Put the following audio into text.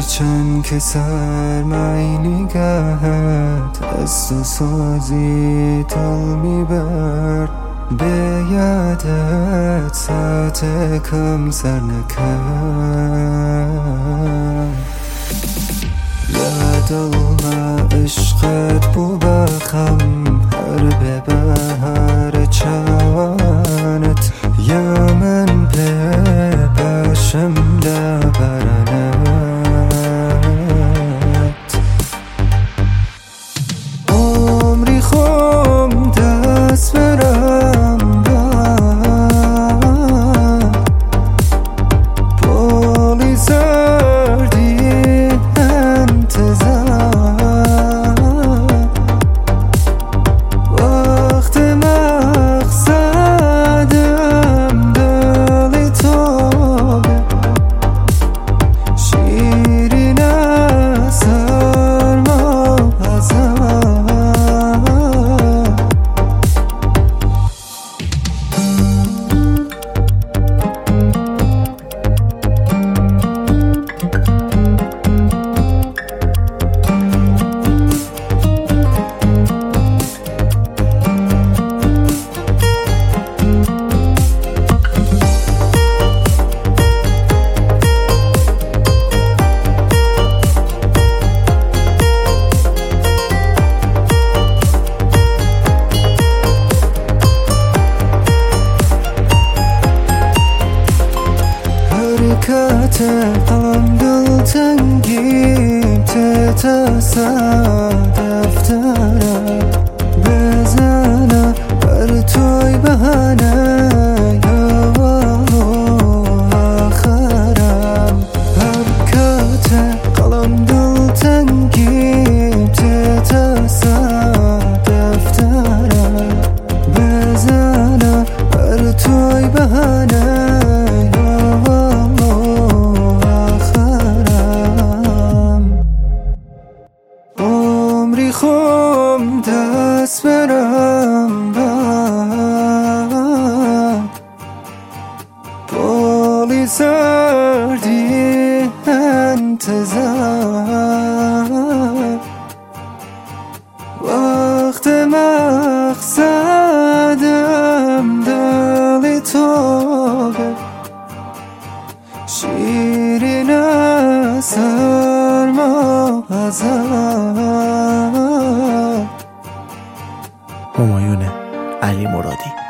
هرچند که سرمای نگهت از تو سازی دل میبرد، به یادت ساعت کم سر نکرد. یادم عشقت بو بخم هر به بهر چوانت، یا من به باشم لبرنت. عمری خوم دست برم پولی سردی انتظار، وقت مقصدم دل تو به شیرین سرما ازم. حرکت قلم دلتنگیم تصادف دارم، بزنم بر توی بهانه اول آخرم. حرکت قلم دلتنگیم تصادف دارم، بزنم بر توی بهانه خوم دست برم پولی سردی انتظار، وقت مقصدم دل تو به شیرین سرما ازم. همایون علی مرادی.